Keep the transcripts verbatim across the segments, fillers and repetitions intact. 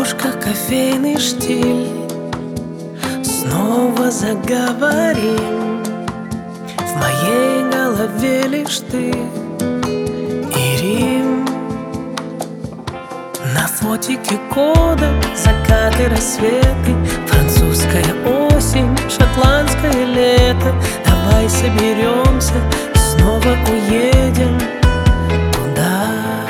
окошко кофейный штиль. Снова заговорим. В моей голове лишь ты и Рим. На фотике кода закаты, рассветы, французская осень, шотландское лето. Давай соберемся, снова уедем туда.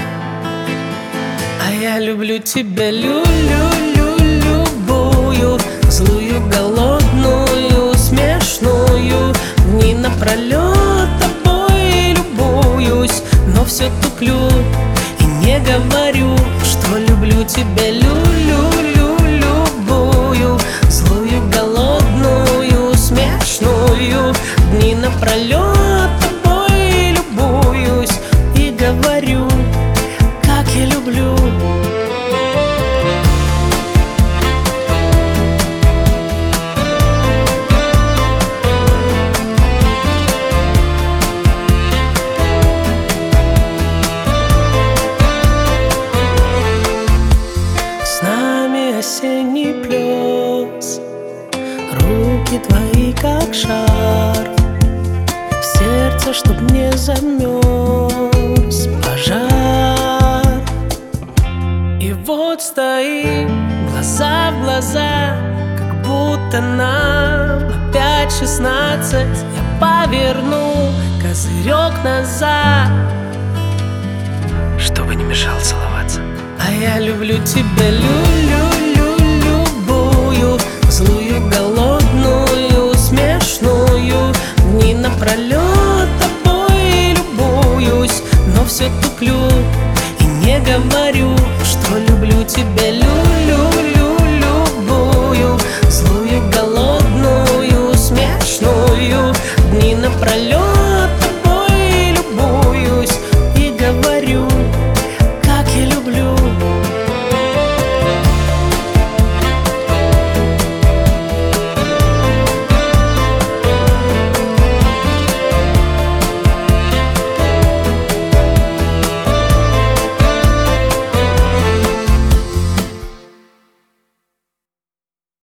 А я люблю тебя, лю-лю-лю, любую, злую, голодную, смешную. Дни напролет тобой любуюсь, но все туплю и не говорю, что люблю тебя, лю-лю-лю, любую, злую, голодную, смешную. Дни напролет тобой любуюсь и говорю, как я люблю. С нами осенний плес, руки твои как шар, сердце, чтоб не замерз пожар. И вот стоим глаза в глаза, как будто нам опять шестнадцать. Я поверну козырек назад, чтобы не мешал целоваться. А я люблю тебя, лю-лю-лю, любую, злую, голодную, смешную. Дни напролет тобой любуюсь, но все туплю и не говорю, что люблю тебя, лю-лю-лю.